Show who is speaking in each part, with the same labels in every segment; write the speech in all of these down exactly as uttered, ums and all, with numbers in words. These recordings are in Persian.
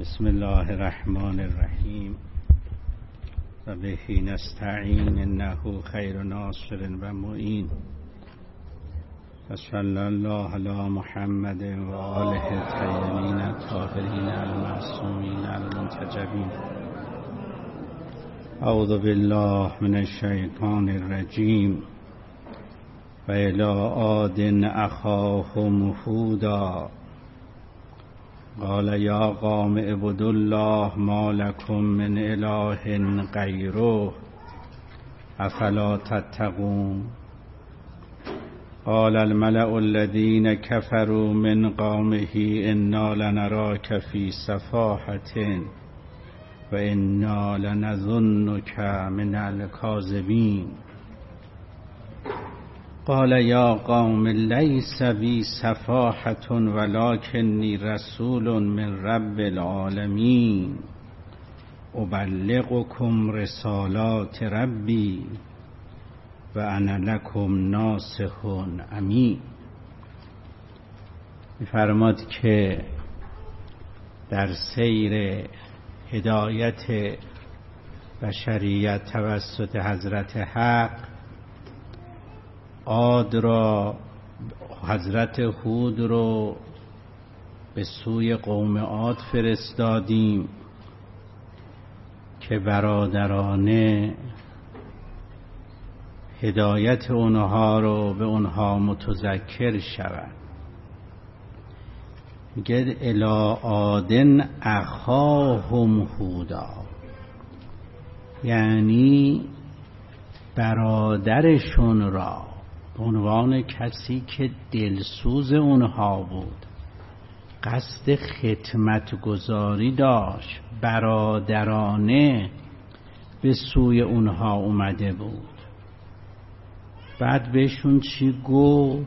Speaker 1: بسم الله الرحمن الرحیم و به نستعین انه خیر ناصر و معین و صلی الله علی محمد و آله الطیبین الطاهرین المعصومین المنتجبین. اعوذ بالله من الشیطان الرجیم. و الی عاد اخاهم هودا قال یا قوم اعبدوا الله ما لكم من اله غیره افلا تتقون. قال الملأ الذين كفروا من قومه انا لنراك في سفاهة و انا لنظنك من الكاذبين. قال یا قوم لیس بی سفاهة ولکنی رسول من رب العالمین ابلغکم رسالات ربی و انا لکم ناصح امین. می‌فرماد که در سیر هدایت بشریت توسط حضرت حق عاد را حضرت هود رو به سوی قوم عاد فرستادیم که برادرانه هدایت اونها رو به اونها متذکر شود. میگه الی عادن اخاهم هودا، یعنی برادرشون را به عنوان کسی که دلسوز اونها بود، قصد خدمت گذاری داشت، برادرانه به سوی اونها اومده بود. بعد بهشون چی گفت؟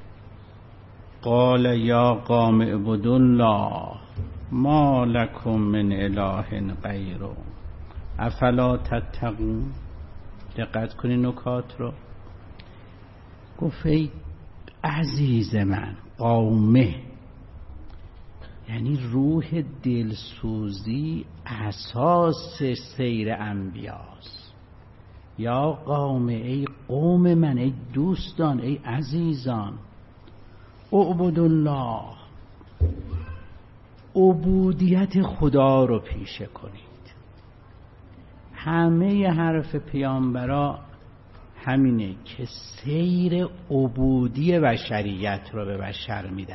Speaker 1: قال یا قوم اعبدوا الله ما لکم من اله غیره افلا تتقون. دقت کنین نکات رو. گفت ای عزیز من، قومه یعنی روح دلسوزی اساس سیر انبیاست. یا قومه، ای قوم من، ای دوستان، ای عزیزان، اعبدوا الله، عبودیت خدا رو پیشه کنید. همه حرف پیامبرا همینه که سیر عبودی بشریت رو به بشر میدن،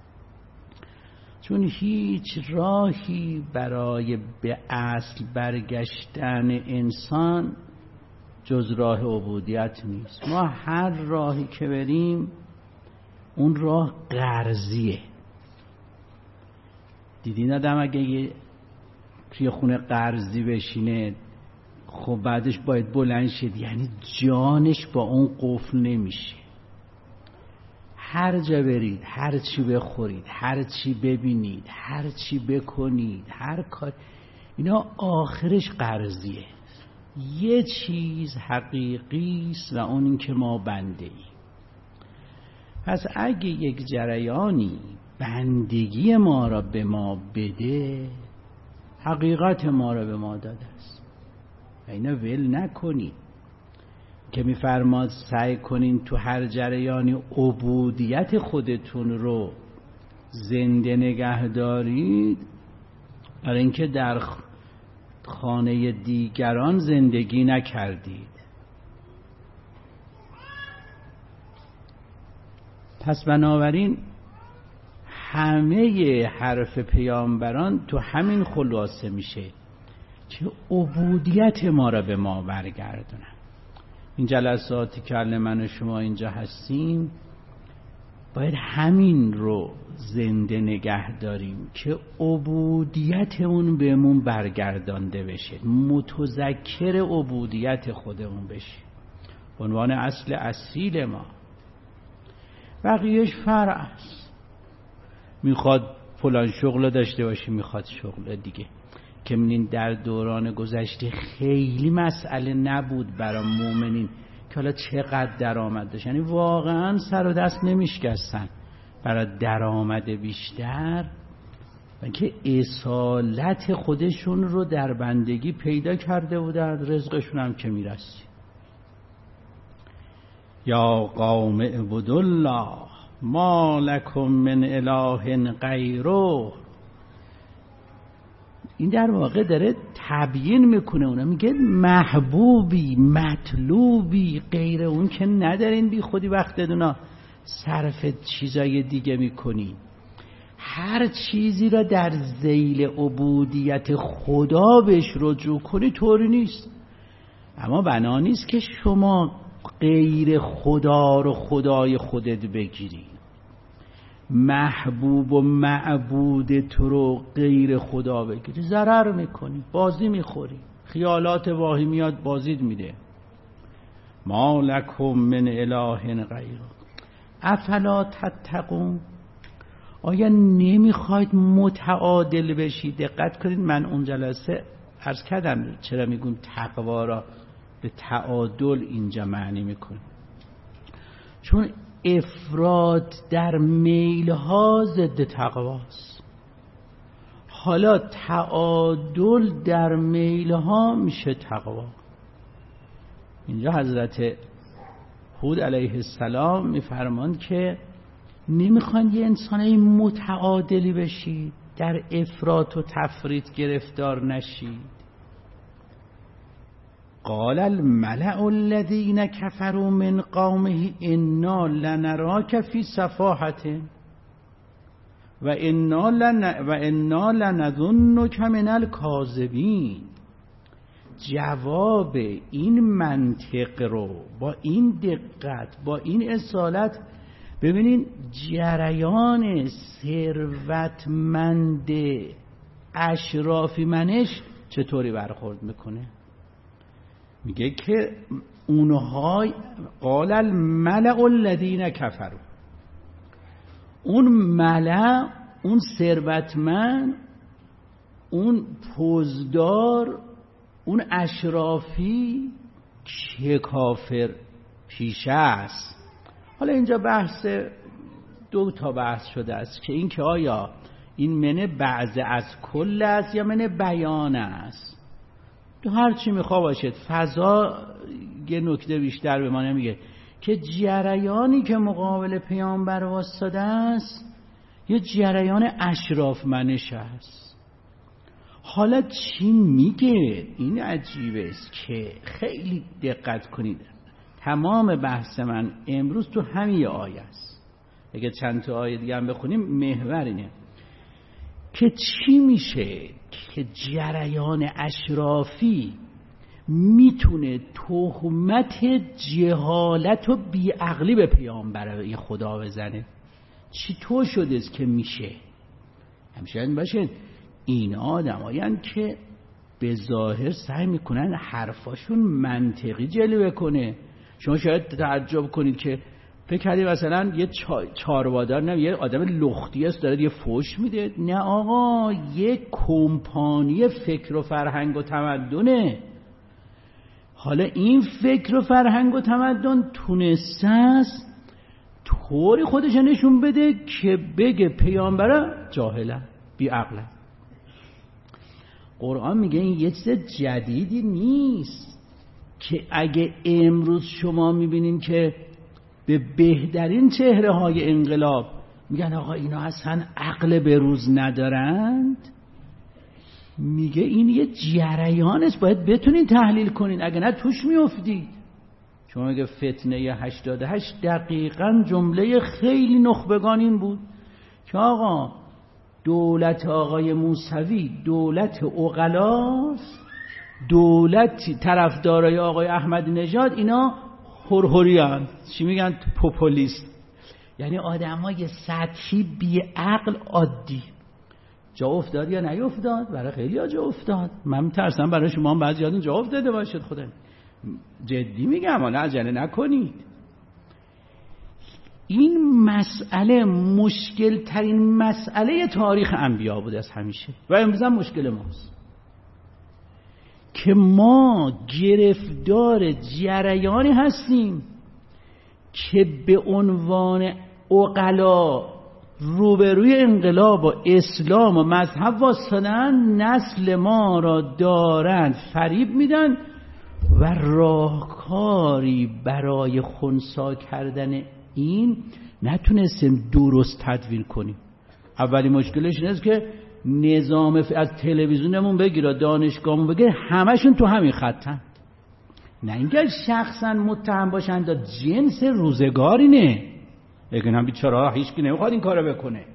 Speaker 1: چون هیچ راهی برای به اصل برگشتن انسان جز راه عبودیت نیست. ما هر راهی که بریم اون راه قرضیه. دیدین آدم اگه یه توی خونه قرضی بشینه، خب بعدش باید بلند شد، یعنی جانش با اون قفل نمیشه. هر جا برید، هر چی بخورید، هر چی ببینید، هر چی بکنید، هر کار، اینا آخرش قرضیه. یه چیز حقیقی است و اون این که ما بنده ایم. پس اگه یک جریانی بندگی ما را به ما بده، حقیقت ما را به ما داده است. اینا ول نکنید که میفرماد سعی کنین تو هر جریانی عبودیت خودتون رو زنده نگه دارید، برای اینکه در خانه دیگران زندگی نکردید. پس بنابراین همه حرف پیامبران تو همین خلاصه میشه که عبودیت ما را به ما برگردونن. این جلساتی که الان من و شما اینجا هستیم باید همین رو زنده نگه داریم که عبودیتمون بهمون برگردانده بشه، متذکر عبودیت خودمون بشه به عنوان اصل اصیل ما. بقیهش فرع است. میخواد فلان شغل داشته باشی، میخواد شغل دیگه، که می‌بینین در دوران گذشته خیلی مسئله نبود برای مؤمنین که حالا چقدر درآمد داشت، یعنی واقعا سر و دست نمیشکستن برای درآمد بیشتر. و که اصالت خودشون رو در بندگی پیدا کرده بودند، رزقشون هم که میرسید. یا قوم اعبدوا الله ما لکم من اله غیره. این در واقع داره تبیین میکنه، اونا میگه محبوبی مطلوبی غیر اون که ندارین، بی خودی وقتتون صرف چیزای دیگه میکنین. هر چیزی را در ذیل عبودیت خدا بهش رجوع کنی طوری نیست، اما بنا نیست که شما غیر خدا رو خدای خودت بگیری. محبوب و معبود تو رو غیر خدا بگیری ضرر میکنی، بازی میخوری، خیالات واهمیات بازید میده. ما لکم من اله غیره افلا تتقون. آیا نمیخواید متعادل بشید؟ دقت کنید، من اون جلسه عرض کردم چرا میگم تقوا را به تعادل اینجا معنی میکنه، چون افراط در میلها ضد تقواست. حالا تعادل در میلها میشه تقوا. اینجا حضرت هود علیه السلام میفرمان که نمیخوان یه انسانه متعادلی بشید، در افراط و تفریط گرفتار نشید. قال الملأ الذين كفروا من قومه انا لنراك في سفاهة و انا لن و انا لنظنك من الكاذبين. جواب این منطق رو با این دقت، با این اصالت ببینین جریان ثروتمند اشرافی منش چطوری برخورد میکنه. میگه که اونها قال الملأ الذین کفروا، اون ملأ، اون ثروتمند، اون پوزدار، اون اشرافی که کافر پیشه است. حالا اینجا بحث دو تا بحث شده است که این که آیا این منه بعض از کل است یا منه بیان است. تو هر چی میخوا باشد، فضا یه نکته بیشتر به ما نمیگه که جریانی که مقابل پیامبر واسطه است یه جریان اشراف منش است. حالا چی میگه؟ این عجیبه است که خیلی دقت کنید. تمام بحث من امروز تو همین آیه است. اگه چند تا آیه دیگه هم بخونیم محور اینه که چی میشه که جریان اشرافی میتونه تهمت جهالت و بیعقلی به پیامبر خدا بزنه. چطور شده است که میشه؟ همشه باشه این آدمایان که به ظاهر سعی میکنن حرفاشون منطقی جلوه کنه. شما شاید تعجب کنید که فکر کردید مثلا یه چاروادار، نه یه آدم لختی است داره یه فوش میده. نه آقا، یه کمپانی فکر و فرهنگ و تمدنه. حالا این فکر و فرهنگ و تمدن تونسته است طوری خودش نشون بده که بگه پیامبر جاهله، بی عقله. قرآن میگه این یه چیز جدیدی نیست که اگه امروز شما میبینین که به بهترین چهره های انقلاب میگن آقا اینا اصلا عقل به روز ندارند، میگه این یه جریان است، باید بتونین تحلیل کنین، اگه نه توش میافتید. شما میگه فتنه هشتاد و هشت دقیقاً جمله خیلی نخبگان این بود که آقا دولت آقای موسوی دولت عقلاست، دولت طرفدارای آقای احمدی نژاد اینا هرهریان، چی میگن؟ پوپولیست، یعنی آدمای سطحی بی عقل عادی. جا افتاد یا نیافتاد؟ برای خیلی ها جا افتاد. من میترسم برای شما هم بعضی یادون جا افتاده باشد. خودم جدی میگم، حالا عجله نکنید. این مسئله مشکل ترین مسئله تاریخ انبیا بوده از همیشه و امروز هم مشکل ماست که ما گرفتار جریانی هستیم که به عنوان عقلا روبروی انقلاب و اسلام و مذهب واسطن، نسل ما را دارند فریب میدن و راهکاری برای خنثی کردن این نتونستیم درست تدوین کنیم. اولی مشکلش اینه که نظام ف... از تلویزیونمون بگیر، دانشگاهمون بگیر، همشون تو همین خطن. نه اینکه شخصا متهم باشن، دا جنس روزگارینه. لیکن هم بیچاره هیچ کی نمیخواد این کارو بکنه.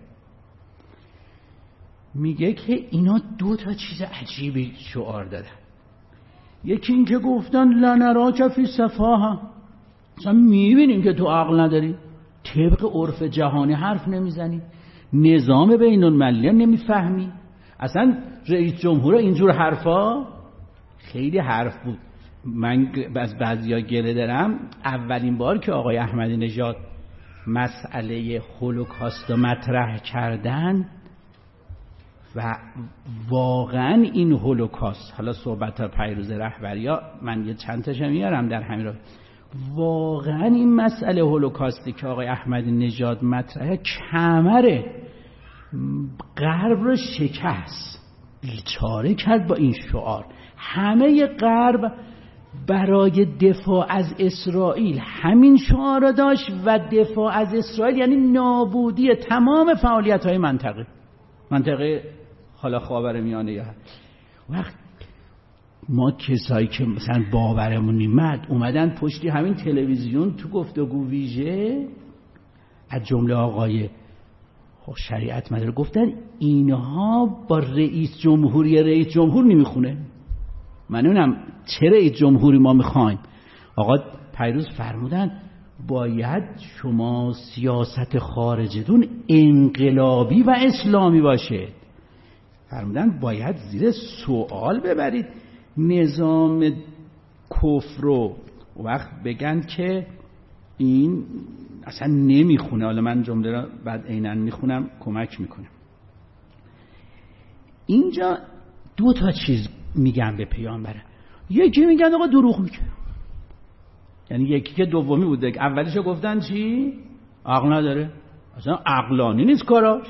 Speaker 1: میگه که اینا دو تا چیز عجیبی شعار دادن. یکی این که گفتن لنراک فی سفاهه، اصلا میبینیم که تو عقل نداری، طبق عرف جهانی حرف نمیزنی، نظام بین المللی نمیفهمی. اصلا رئیس جمهور اینجور حرفا خیلی حرف بود. من از بعضیا گله دارم، اولین بار که آقای احمدی نژاد مسئله هولوکاست رو مطرح کردن و واقعا این هولوکاست، حالا صحبت ها پیروز رهبریا من یه چند تاشم میارم در همین راه، واقعا این مسئله هولوکاستی که آقای احمدی نژاد مطرحه کمر غرب رو شکست، بیچاره کرد با این شعار. همه غرب برای دفاع از اسرائیل همین شعار را داشت و دفاع از اسرائیل یعنی نابودی تمام فعالیت‌های منطقه منطقه حالا خاورمیانه. یا وقت ما کسایی که مثلا باورمون نیمد اومدن پشتی همین تلویزیون تو گفتگو ویژه، از جمله آقای شریعت مدار، گفتن اینها با رئیس جمهوری رئیس جمهور نمیخونه. من نمیدونم چه رئیس جمهوری ما میخوایم. آقا پیروز فرمودن باید شما سیاست خارجتون انقلابی و اسلامی باشه. فرمودن باید زیر سوال ببرید نظام کفر رو، وقت بگن که این اصلا نمیخونه. حالا من جمله را بعد عیناً میخونم کمک میکنم. اینجا دو تا چیز میگن به پیامبره. یکی میگن آقا دروغ میگه، یعنی یکی که دومی بوده که اولیشو گفتن چی؟ عقل نداره، اصلا عقلانی نیست کاراش.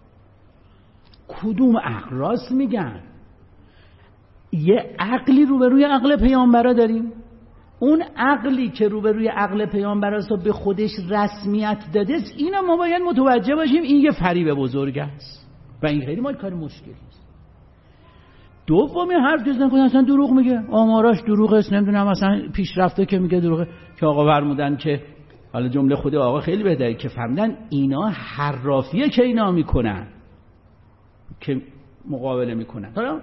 Speaker 1: کدوم عقل؟ راست میگن. یه عقلی روبروی عقل پیامبرا داریم، اون عقلی که روبروی عقل پیامبراست و به خودش رسمیت داده است، اینا ما باید متوجه باشیم این یه فریب بزرگ است و این خیلی مال کار مشکلی است. دومی حرف که زدن اصلا دروغ میگه، آماراش دروغ است، نمیدونم اصلا پیشرفته که میگه دروغه. که آقا فرمودن که حالا جمله خود آقا خیلی بهتره که فرمودن اینا حرافیه که اینا میکنن که مقابله میکنن. حالا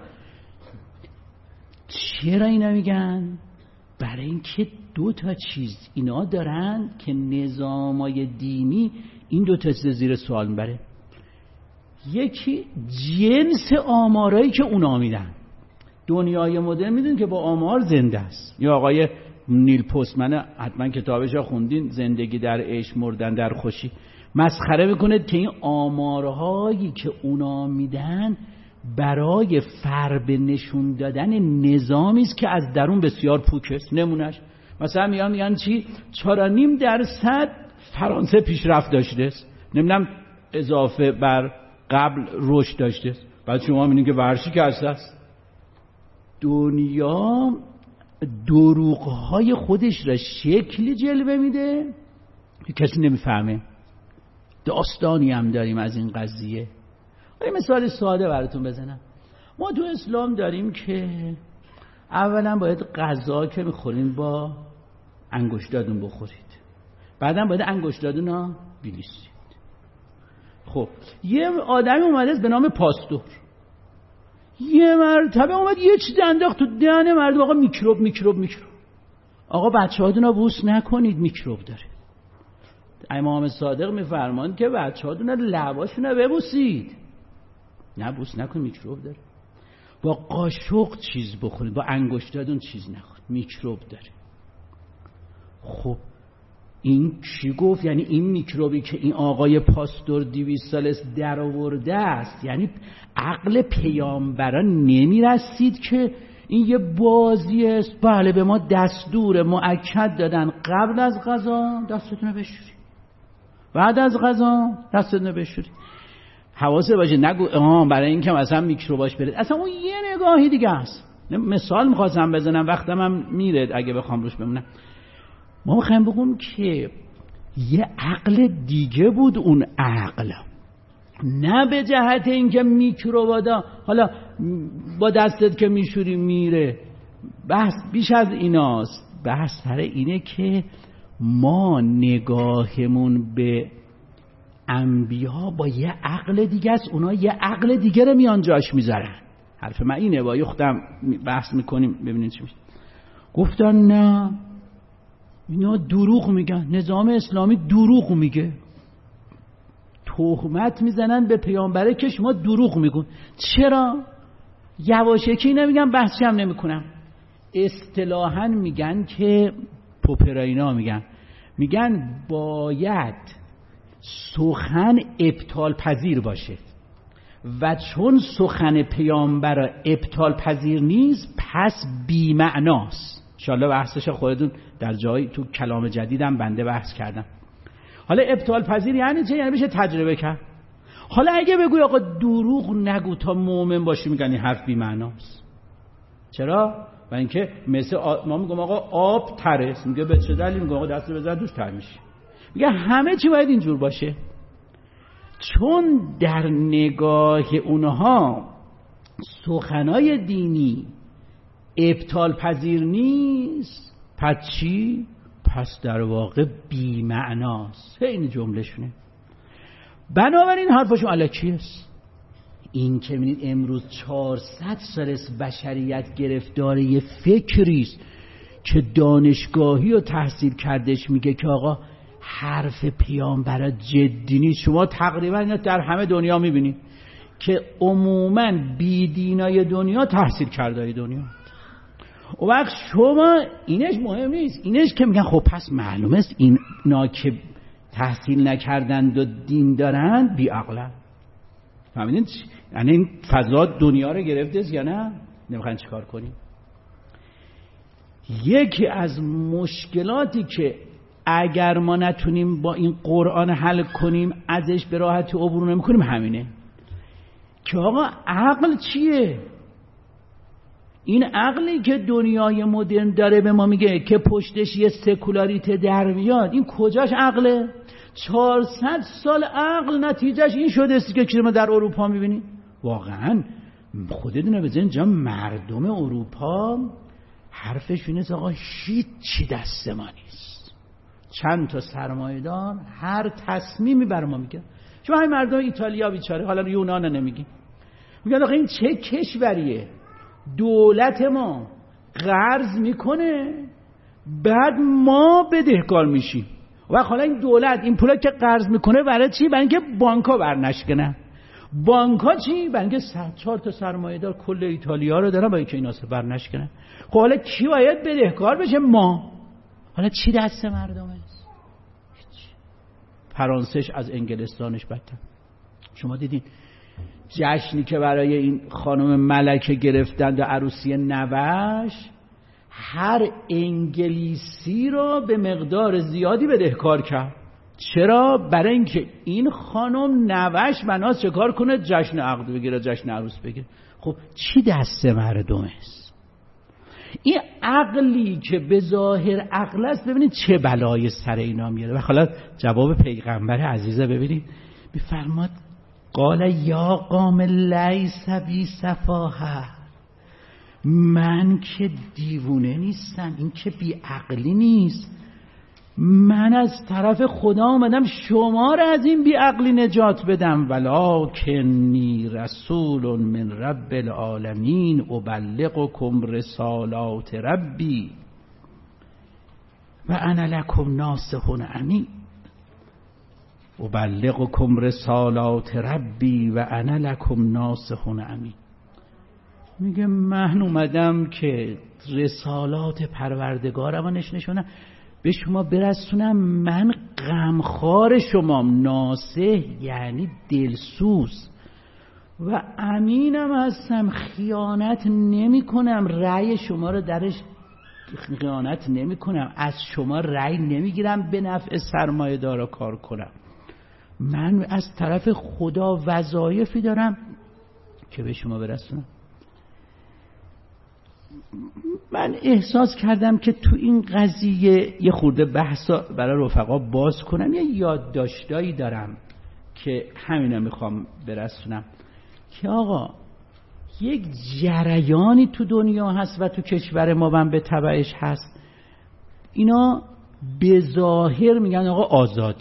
Speaker 1: چرا اینا میگن؟ برای اینکه دو تا چیز اینا دارن که نظامای دینی این دو تا چیز زیر سوال میبره. یکی جنس آمارایی که اونا میدن. دنیای مدرن میدونید که با آمار زنده است. یا آقای نیل پستمن حتما کتابش خوندین، زندگی در عیش مردن در خوشی، مسخره میکنه که این آمارهایی که اونا میدن برای فرب نشون دادن نظامی است که از درون بسیار پوک است. نمونهش مثلا میان میگن چی؟ چهار و نیم درصد فرانسه پیشرفت داشته است، نمیدونم اضافه بر قبل رشد داشته است. بعد شما میبینید که ورشی که است. دنیا دروغ‌های خودش را شکلی جلوه میده که کسی نمیفهمه. داستانی هم داریم از این قضیه. یه مثال ساده براتون بزنم. ما تو اسلام داریم که اولا باید غذا که میخورین با انگشتاتون بخورید، بعدا باید انگشتاتون رو بلیسید. خب یه آدمی اومده به نام پاستور، یه مرتبه اومد یه چیز انداخت تو دهن مردم. آقا میکروب میکروب میکروب. آقا بچه‌هاتون رو بوس نکنید، میکروب داره. امام صادق میفرمان که بچه‌هاتون رو لباشون رو ببوسید، نه بوس نکن، میکروب داره. با قاشق چیز بخورید، با انگشتاتون چیز نخورید، میکروب داره. خب این چی گفت؟ یعنی این میکروبی که این آقای پاستور دویست سال است در آورده است، یعنی عقل پیامبران نمیرسید که این یه بازی است. بله به ما دستور مؤکد دادن قبل از غذا دستتون رو بشورید. بعد از غذا دستتون بشورید. حواست باشه نگو آها برای اینکه مثلا میکروباش برید، اصلا اون یه نگاهی دیگه است. مثال میخواستم بزنم، وقتم هم میره اگه بخوام روش بمونم. ما میخوایم بگم که یه عقل دیگه بود اون عقل، نه به جهت اینکه میکروبادا حالا با دستت که میشوری میره، بحث بیش از ایناست. بحث سر اینه که ما نگاهمون به انبیا با یه عقل دیگه است، اونا یه عقل دیگه رو میان جاش میذارن. حرف من اینه، با یه خودم بحث میکنیم ببینید چی میشه. گفتن نه اینا دروغ میگن، نظام اسلامی دروغ میگه، تهمت میزنن به پیامبره که شما دروغ میگن. چرا؟ یواشکی نمیگن، بحثی هم نمیکنم. اصطلاحاً میگن که پوپراینا میگن میگن باید سخن ابطال پذیر باشه و چون سخن پیامبر ابطال پذیر نیست پس بی معناست. انشالله بحثش خودتون در جایی تو کلام جدیدم بنده بحث کردم. حالا ابطال پذیر یعنی چه؟ یعنی بشه تجربه کرد. حالا اگه بگوی آقا دروغ نگو تا مؤمن باشی، میگن این حرف بی معناست. چرا؟ و اینکه مثل آ... ما میگم آقا آب تره، میگه به چه دلیل؟ میگه آقا دست بزن دوش تر میشه. میگه همه چی باید اینجور باشه. چون در نگاه اونها سخنای دینی ابطال پذیر نیست، پس چی؟ پس در واقع بی معناست. این جمله شونه. بنابراین حرفشون الکی است. این که می‌بینید امروز چهارصد سال است بشریت گرفتار یه فکری است که دانشگاهی و تحصیل کردش میگه که آقا حرف پیامبر جدی نیست. شما تقریبا اینا در همه دنیا میبینید که عموما بیدینای دنیا تحصیل کردهای دنیا. و وقت شما اینش مهم نیست، اینش که میگن خب پس معلومه است اینا که تحصیل نکردند و دین دارند بی عقلن. فهمیدین؟ یعنی این فضا دنیا رو گرفته یا نه؟ نمیخواین چیکار کنیم؟ یکی از مشکلاتی که اگر ما نتونیم با این قرآن حل کنیم ازش به راحتی عبور نمیکنیم همینه که آقا عقل چیه؟ این عقلی که دنیای مدرن داره به ما میگه که پشتش یه سکولاریته در بیاد، این کجاش عقله؟ چهارصد سال عقل نتیجهش این شده است که ما در اروپا میبینیم. واقعا خودتون بزنید جا مردم اروپا حرفشون است آقا هیچی دست ما نیست. چند تا سرمایه‌دار هر تصمیمی بر ما میگه. شما همین مردم ایتالیا بیچاره، حالا یونان نمیگیم، میگن آقا این چه کشوریه؟ دولت ما قرض میکنه بعد ما بدهکار میشیم. و حالا این دولت این پولا که قرض میکنه برای چی؟ برای اینکه بانک‌ها برنشکنن. بانک‌ها چی؟ برای اینکه چهار تا سرمایه‌دار کل ایتالیا رو دارن برای اینکه اینا برنشکنن. خب حالا کی باید بدهکار بشه؟ ما. حالا چی دست مردم است؟ فرانسهش از انگلستانش بدتر. شما دیدین جشنی که برای این خانم ملکه گرفتند و عروسی نوش، هر انگلیسی رو به مقدار زیادی بدهکار کرد. چرا؟ برای اینکه این خانم نوش بناست چه کار کنه؟ جشن عقد بگیره، جشن عروس بگیره. خب چی دست مردم است؟ این عقلی که به ظاهر عقل است ببینید چه بلای سر اینا میاره. و حالا جواب پیغمبر عزیزه ببینید، میفرماد قال یا قوم لیس بی سفاهه، من که دیوونه نیستم، این که بی عقلی نیست، من از طرف خدا آمدم شما را از این بی عقلی نجات بدم. ولکنی رسول من رب العالمین ابلغکم رسالات ربی و انا لکم ناصح امین. ابلغکم رسالات ربی و انا لکم ناصح امین. میگه من اومدم که رسالات پروردگارم نشونم به شما برسونم، من غمخوار شمام. ناصح یعنی دلسوز و امینم هستم، خیانت نمی کنم، رأی شما رو درش خیانت نمی کنم، از شما رأی نمی گیرم به نفع سرمایه دارا کار کنم. من از طرف خدا وظایفی دارم که به شما برسونم. من احساس کردم که تو این قضیه یه خورده بحثا برای رفقا باز کنم، یه یادداشتایی دارم که همینا میخوام برسونم که آقا یک جریانی تو دنیا هست و تو کشور ما هم به تبعش هست. اینا به ظاهر میگن آقا آزادی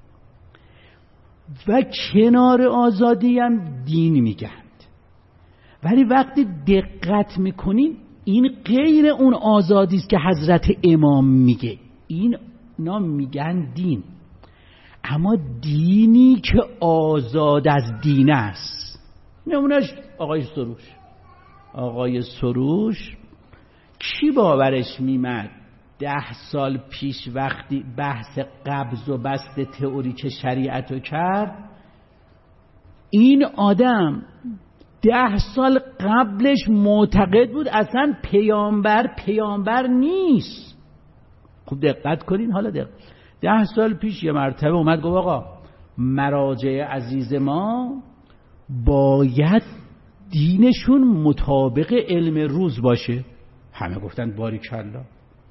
Speaker 1: و کنار آزادی هم دین میگند، ولی وقتی دقت میکنین این غیر اون آزادی است که حضرت امام میگه. این اینا میگن دین، اما دینی که آزاد از دین است. نمونهش آقای سروش. آقای سروش کی باورش میمد ده سال پیش وقتی بحث قبض و بسط تئوریک شریعت رو کرد، این آدم ده سال قبلش معتقد بود اصلا پیامبر پیامبر نیست. خوب دقت کنین. حالا دقت. ده سال پیش یه مرتبه اومد گفت آقا مراجع عزیز ما باید دینشون مطابق علم روز باشه. همه گفتن باریکالله.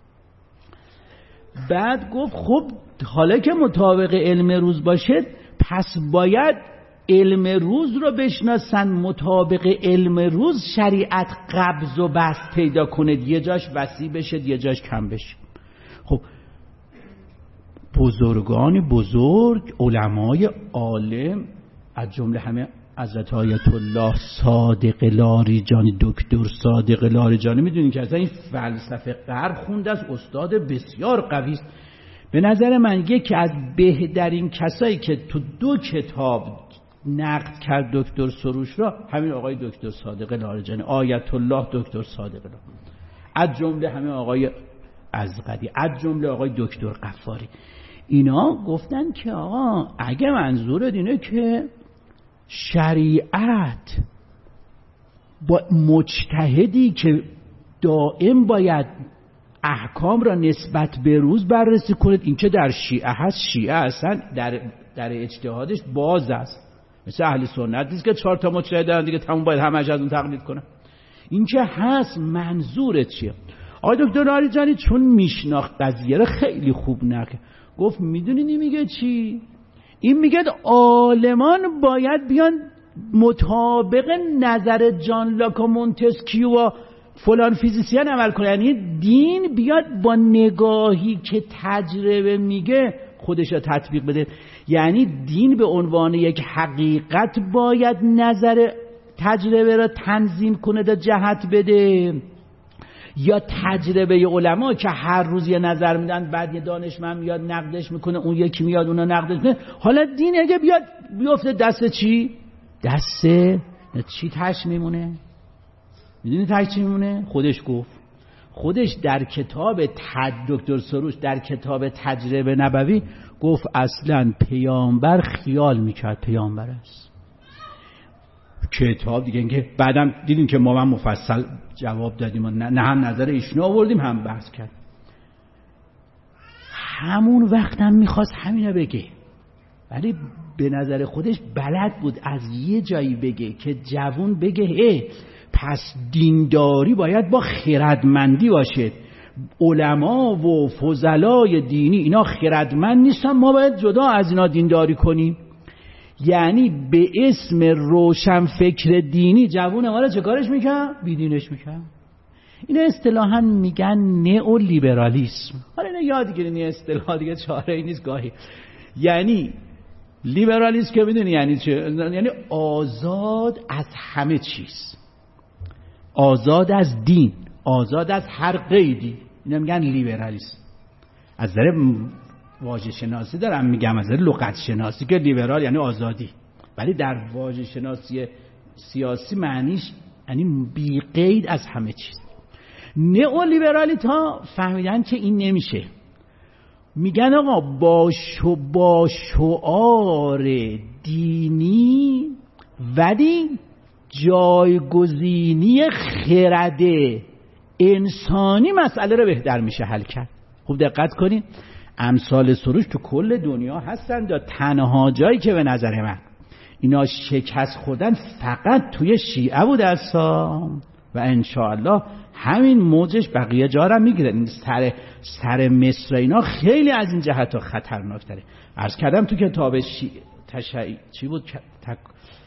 Speaker 1: بعد گفت خب حالا که مطابق علم روز باشه پس باید علم روز رو بشناسن، مطابق علم روز شریعت قبض و بسط پیدا کنه، یه جاش وسیع بشه یه جاش کم بشه. خب بزرگان بزرگ، علمای عالم، از جمله همه حضرت آیت الله صادق لاریجانی، دکتر صادق لاریجانی، میدونین که اصلا این فلسفه غرب خونده است، استاد بسیار قوی است. به نظر من یکی از بهترین کسایی که تو دو کتاب نقد کرد دکتر سروش را همین آقای دکتر صادق لاریجانی، آیت الله دکتر صادق لاریجانی، از جمله همه آقای ازغدی، از جمله آقای دکتر قفاری. اینا گفتن که آقا اگه منظورت اینه که شریعت با مجتهدی که دائم باید احکام را نسبت به روز بررسی کنید، این که در شیعه هست، شیعه اصلا در, در اجتهادش باز است، مثل اهل سنت نیست که چهار تا مجتهد دارن دیگه تمام باید همش از اون تقلید کنن. این که هست منظورت چیه؟ آقای دکتر لاریجانی چون میشناخت قضیه را خیلی خوب نکرد، گفت میدونی میگه چی؟ این میگه عالمان باید بیان مطابق نظر جان لاک و مونتسکیو و فلان فیزیسیان عمل کنه، یعنی دین بیاد با نگاهی که تجربه میگه خودش را تطبیق بده. یعنی دین به عنوان یک حقیقت باید نظر تجربه را تنظیم کنه دا جهت بده، یا تجربه علما که هر روز یه نظر میدن بعد یه دانشمند میاد نقدش میکنه، اون یکی میاد اونا نقدش میکنه. حالا دین اگه بیاد بیفته دست چی؟ دست چی تش میمونه؟ میدونی تش چی میمونه؟ خودش گفت، خودش در کتاب تد دکتر سروش در کتاب تجربه نبوی گفت اصلا پیامبر خیال میکرد پیامبر است. کتاب دیگه اینکه بعدم دیدیم که ما هم مفصل جواب دادیم و نه هم نظر ایشونو آوردیم هم بحث کرد. همون وقتم میخواست همینو بگه، ولی به نظر خودش بلد بود از یه جایی بگه که جوون بگه اه پس دینداری باید با خردمندی باشه، علما و فضلای دینی اینا خردمند نیستن، ما باید جدا از اینا دینداری کنیم. یعنی به اسم روشن فکر دینی جوون ما رو چه کارش میکن؟ بیدینش میکن. اینا اصطلاحاً میگن نئو لیبرالیسم. حالا اینا یاد گیرین این اصطلاح دیگه چاره ای نیست گاهی. یعنی لیبرالیسم که میدونی یعنی چه؟ یعنی آزاد از همه چیز، آزاد از دین، آزاد از هر قیدی. اینا میگن لیبرالیسم. از نظر واژه شناسی دارم میگم، از نظر لغت شناسی که لیبرال یعنی آزادی، ولی در واژه شناسی سیاسی معنیش یعنی بی قید از همه چیز. نئو لیبرالیتا فهمیدن که این نمیشه، میگن آقا با شو با شعار دینی ولی جایگزینی خرد انسانی مسئله رو بهتر میشه حل کرد. خوب دقت کنین، امثال سروش تو کل دنیا هستن، دا تنها جایی که به نظر من اینا شکست خوردن فقط توی شیعه بود اصلا و انشاءالله همین موجش بقیه جا را میگیره. این سر سر مصر اینا خیلی از این جهت ها خطرناکتره. عرض کردم تو کتاب شی... تشعی... چی بود تک...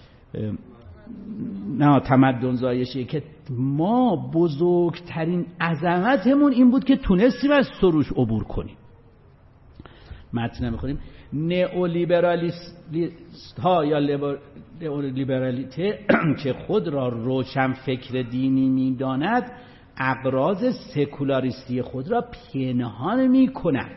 Speaker 1: نه تمدن زایشی که ما بزرگترین عظمتمون این بود که تونستیم از سروش عبور کنیم. متن نمیخونیم. نئولیبرالیست ها یا نئولیبرالیته که خود را روشن فکر دینی میداند اغراض سکولاریستی خود را پنهان می کند.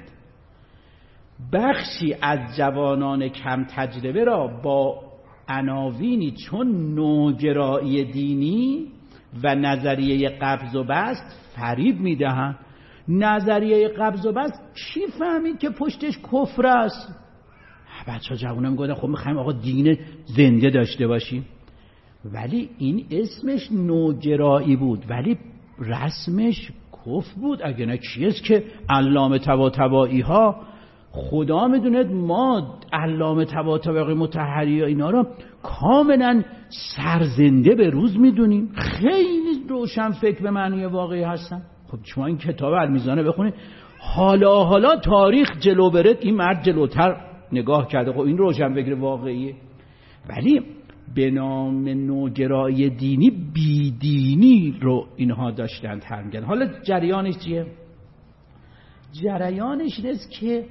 Speaker 1: بخشی از جوانان کم تجربه را با عناوینی چون نوگرایی دینی و نظریه قبض و بسط فریب میدهند. نظریه قبض و بسط کی فهمید که پشتش کفر است؟ بچه ها جوانان میگن خب میخوایم آقا دین زنده داشته باشیم، ولی این اسمش نوگرایی بود ولی رسمش کفر بود. اگه نه کیست که علامه طباطبایی ها، خدا میدوند ما علامه طباطبایی مطهری ها اینا رو کاملا سرزنده به روز میدونیم، خیلی روشن فکر به معنی واقعی هستن. خب شما این کتاب المیزانه بخونید، حالا حالا تاریخ جلو برد این مرد جلوتر نگاه کرده، خب این روشن فکر واقعیه. ولی به نام نوگرایی دینی بیدینی رو اینها داشتن ترم کردن. حالا جریانش چیه؟ جریانش اینست که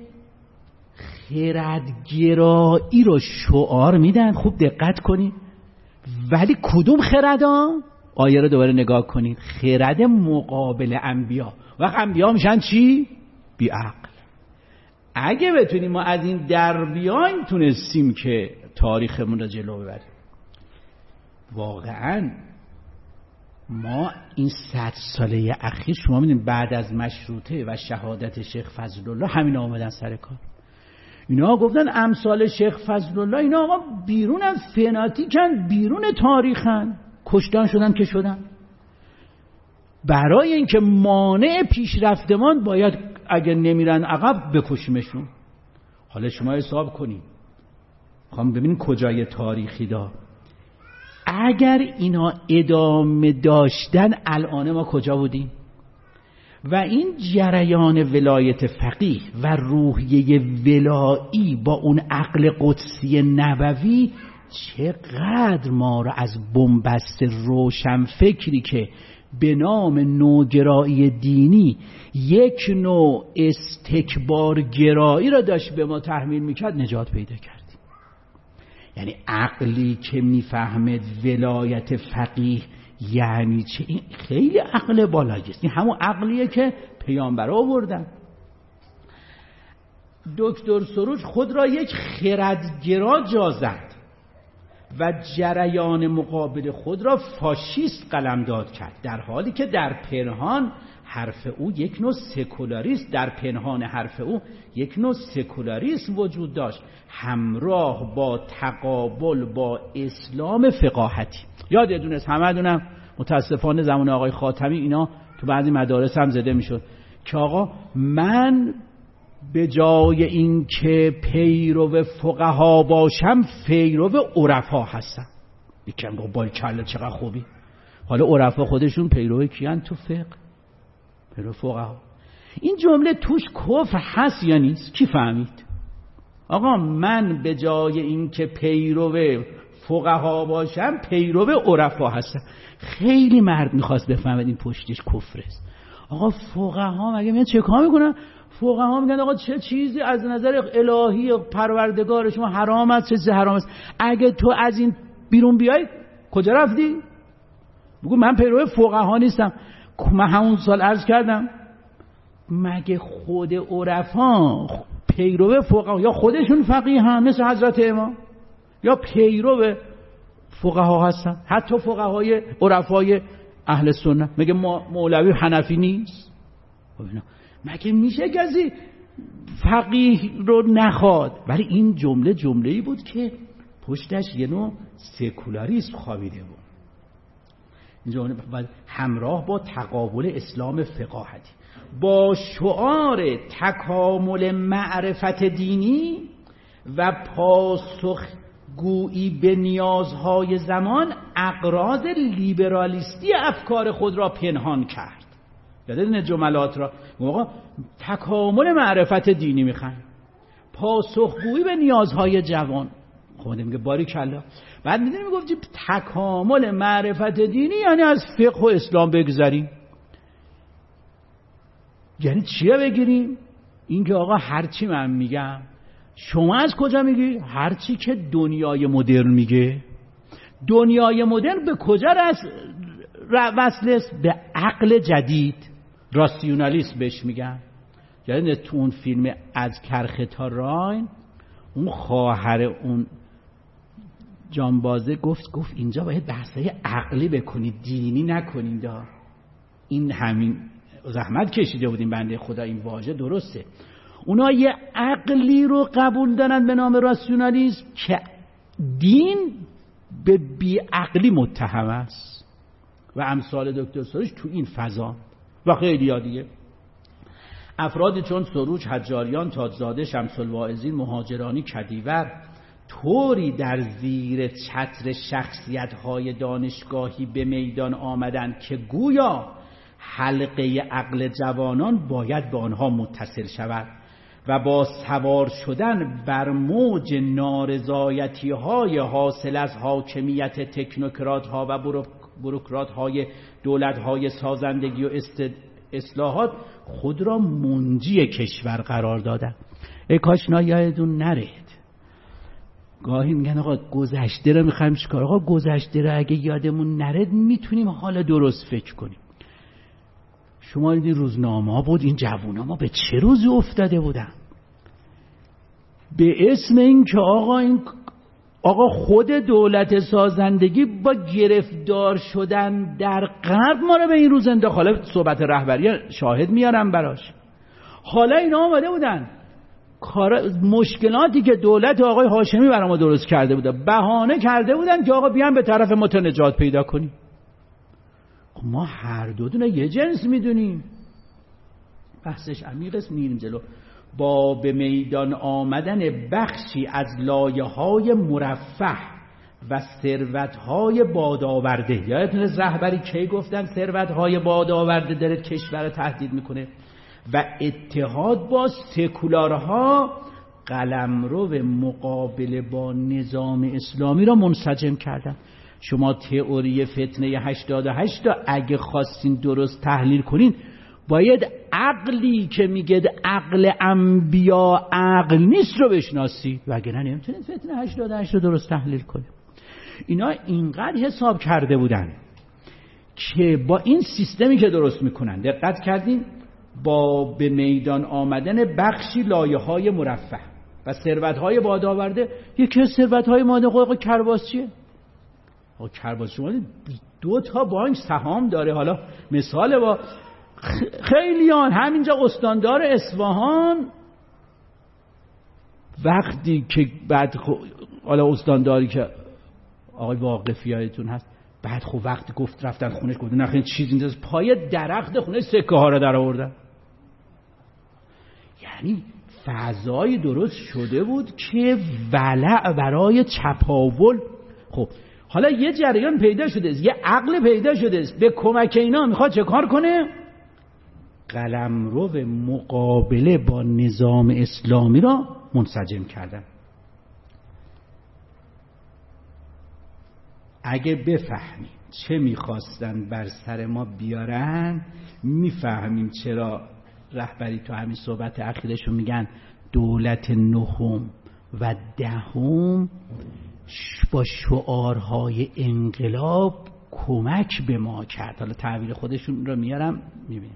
Speaker 1: خردگرایی رو شعار میدن. خوب دقت کنید. ولی کدوم خردا؟ آیه رو دوباره نگاه کنید. خرد مقابل انبیا. وقت انبیا میشن چی؟ بی عقل. اگه بتونیم ما از این در بیایم تونستیم که تاریخمون رو جلو ببریم. واقعا ما این صد ساله اخیر شما میدونید بعد از مشروطه و شهادت شیخ فضل الله همین آمدن سر کار. اینا گفتن امثال شیخ فضل الله اینا آقا بیرون از فناتیکن، بیرون تاریخن، کشتن شدن که شدن. برای اینکه مانع پیشرفتمان باید اگه نمیرن عقب بکشیمشون. حالا شما حساب کنید، میخوام ببینیم کجای تاریخی دا. اگر اینا ادامه داشتن الان ما کجا بودیم؟ و این جریان ولایت فقیه و روحیه ولایی با اون عقل قدسی نبوی چقدر ما را از بنبست روشن فکری که به نام نوگرایی دینی یک نوع استکبار گرایی را داشت به ما تحمیل میکرد نجات پیدا کردیم. یعنی عقلی که میفهمد ولایت فقیه یعنی چه، این خیلی عقل بالایی است. این همون عقلیه که پیامبرا آوردن. دکتر سروش خود را یک خردگرا جا زد و جریان مقابل خود را فاشیست قلمداد کرد، در حالی که در پنهان حرف او یک نوع سکولاریست، در پنهان حرف او یک نوع سکولاریسم وجود داشت همراه با تقابل با اسلام فقاهتی. یادتون است، همه دونم متاسفانه زمان آقای خاتمی اینا تو بعضی مدارس هم زده میشد که آقا من به جای این که پیرو فقها باشم پیرو عرفا هستم. یکم گفت بای کله چقدر خوبی. حالا عرفا خودشون پیرو کیان تو فقه؟ پیرو فقها. این جمله توش کفر هست یا نیست؟ کی فهمید؟ آقا من به جای این که پیرو فقها باشم پیرو عرفا هستم. خیلی مرد میخواست بفهمد این پشتش کفر است. آقا فقها مگه میان چه کار میکنن؟ فقها میگن آقا چه چیزی از نظر الهی و پروردگار شما حرام است، چه چیزی حرام است. اگه تو از این بیرون بیای کجا رفتی؟ بگو من پیرو فقها نیستم. من همون سال عرض کردم مگه خود عرفا پیرو فقها یا خودشون فقیه هم مثل حضرت امام یا پیرو فقها هستن؟ حتی فقهای عرفای اهل سنت مگه مولوی حنفی نیست؟ مگه میشه کسی فقیه رو نخواد؟ ولی این جمله جمله‌ای بود که پشتش یه نوع سکولاریسم خوابیده بود. اینجا همراه با تقابل اسلام فقاهتی با شعار تکامل معرفت دینی و پاسخگویی به نیازهای زمان، اغراض لیبرالیستی افکار خود را پنهان کرد. یادتونه جملات را؟ آقا تکامل معرفت دینی میخوایم، پاسخگویی به نیازهای جوان. خود میگه باری کلا. بعد میدونی میگفتی تکامل معرفت دینی یعنی از فقه و اسلام بگذاریم. یعنی چیه بگیریم؟ این که آقا هرچی من میگم شما از کجا میگی؟ هرچی که دنیای مدرن میگه. دنیای مدرن به کجا وصل است؟ به عقل جدید، راسیونالیسم بهش میگن. یعنی تو اون فیلم از کرخه تا راین اون خواهر اون جانبازه گفت گفت اینجا باید بحثای عقلی بکنید، دینی نکنید. این همین زحمت کشیده بودیم بنده خدا، این واژه درسته. اونا یه عقلی رو قبول دارن به نام راسیونالیسم که دین به بیعقلی متهم است و امثال دکتر سروش تو این فضا و خیلی ها دیگه. افرادی چون سروش، حجاریان، تاجزاده، شمس الواعظین، مهاجرانی، کدیور طوری در زیر چتر شخصیت‌های دانشگاهی به میدان آمدند که گویا حلقه عقل جوانان باید به آنها متصل شود و با سوار شدن بر موج نارضایتی‌های حاصل از حاکمیت تکنوکرات‌ها و بوروکرات‌های دولت‌های سازندگی و اصلاحات خود را منجی کشور قرار دادند. ای کاش یادتون نره. گاهی میگن آقا گذشته رو میخوایم چیکار؟ آقا گذشته رو اگه یادمون نره میتونیم حالا درست فکر کنیم. شما دیدین روزنامه ها بود، این جوونا ما به چه روزی افتاده بودن؟ به اسم این که آقا این آقا خود دولت سازندگی با گرفتار شدن در غرب ما رو به این روز انداخت. حالا صحبت رهبری شاهد میارم براش. حالا اینا آمده بودن کار مشکلاتی که دولت آقای هاشمی برای ما درست کرده بوده بهانه کرده بودن که آقا بیان به طرف ما تا نجات پیدا کنیم. ما هر دو دونه یه جنس میدونیم. بحثش عمیق است، میریم جلو. با به میدان آمدن بخشی از لایه‌های مرفه و ثروت‌های بادآورده، یادتونه رهبری کی گفتن ثروت‌های بادآورده داره کشور رو تهدید میکنه و اتحاد با سکولارها قلمرو مقابله با نظام اسلامی را منسجم کردن. شما تئوری فتنه هشتاد و هشت تا اگه خواستین درست تحلیل کنین باید عقلی که میگه عقل انبیا عقل نیست رو بشناسی، وگرنه نمیتونید فتنه هشتاد و هشت رو درست تحلیل کنید. اینا اینقدر حساب کرده بودن که با این سیستمی که درست میکنن، دقت کردین، با به میدان آمدن بخشی لایه‌های مرفه و ثروت‌های بادآورده. یکی از ثروت‌های بادآورده کرباس چیه؟ آقا کرباس شما دو تا بانک سهام داره. حالا مثال با خیلیان همینجا استاندار اصفهان وقتی که بعد خو... حالا استانداری که آقای واقفی یادتون هست، بعد خب وقتی گفت رفتن خونش گفت نخیر چیزی اینجاست، پای درخت خونه سکه ها رو در آوردن. یعنی فضای درست شده بود که ولع برای چپاول. خب حالا یه جریان پیدا شده است، یه عقل پیدا شده است، به کمک اینا میخواد چه کار کنه؟ قلمرو مقابله با نظام اسلامی را منسجم کردن. اگه بفهمیم چه میخواستن بر سر ما بیارن، میفهمیم چرا رهبری تو همین صحبت اخیرشون میگن دولت نهم و دهم با شعارهای انقلاب کمک به ما کرد. حالا تعبیر خودشون رو میارم میبینیم.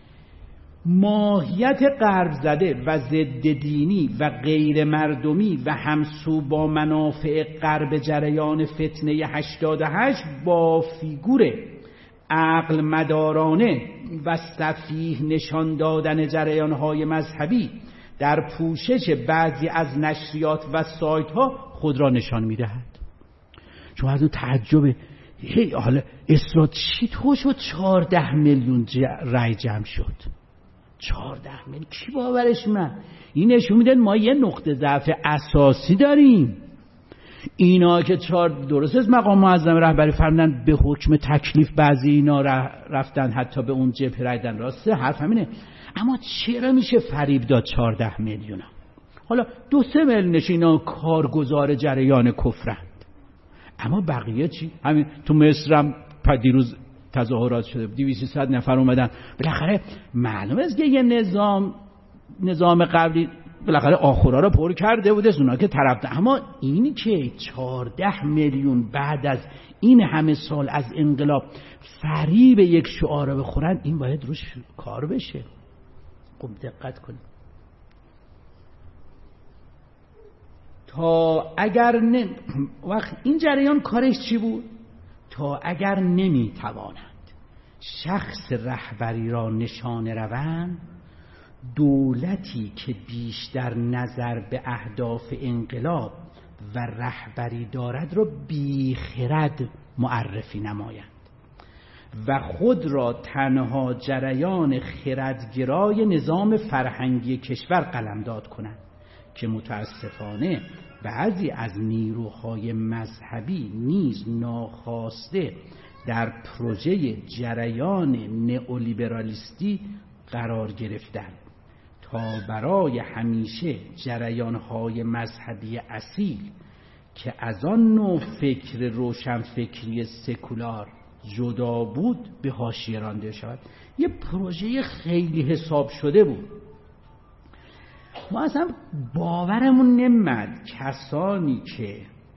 Speaker 1: ماهیت غرب زده و ضد دینی و غیر مردمی و همسو با منافع غرب جریان فتنه هشتاد و هشت با فیگور عقل مدارانه و سفیه نشان دادن جریان‌های مذهبی در پوشش بعضی از نشریات و سایت‌ها خود را نشان می‌دهد. شما از اون تعجب هی حالا اصرار چی تو شد چهارده میلیون رای جمع شد؟ چهارده میلیون کی باورش من؟ این نشون میده ما یه نقطه ضعف اساسی داریم. اینا که چهار درست از مقام معظم رهبری فرمودن به حکم تکلیف بعضی اینا رفتن حتی به اون جبهه رایدن، راسته حرف همینه. اما چرا میشه فریب داد چهارده میلیون؟ حالا دو سه میلیونش اینا کارگزار جریان کفرند، اما بقیه چی؟ همین تو مصر هم دیروز تظاهرات شده، دویست صد نفر اومدن. بالاخره معلومه است که یه نظام نظام قبلی بالاخره آخرا رو پر کرده بوده، اونا که طرف. اما اینی که چهارده میلیون بعد از این همه سال از انقلاب فریب یک شعار رو بخورن، این باید روش کار بشه. خب دقت کنید. تا اگر نه وقت این جریان کارش چی بود؟ تا اگر نمیتوانند شخص رهبری را نشانه روند، دولتی که بیشتر نظر به اهداف انقلاب و رهبری دارد را بیخرد معرفی نمایند و خود را تنها جریان خردگرای نظام فرهنگی کشور قلمداد کنند که متاسفانه بعضی از نیروهای مذهبی نیز ناخواسته در پروژه جریان نئولیبرالیستی قرار گرفتند تا برای همیشه جریانهای مذهبی اصیل که از آن نوع فکر روشنفکری سکولار جدا بود به حاشیه رانده شود. یه پروژه خیلی حساب شده بود. ما اصلا باورمون نمیاد کسانی که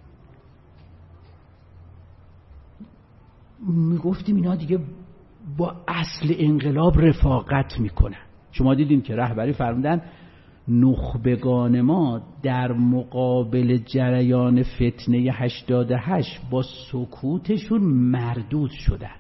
Speaker 1: میگفتیم اینا دیگه با اصل انقلاب رفاقت میکنن. شما دیدیم که رهبری فرمودن نخبگان ما در مقابل جریان فتنه هشتاد و هشت با سکوتشون مردود شدند.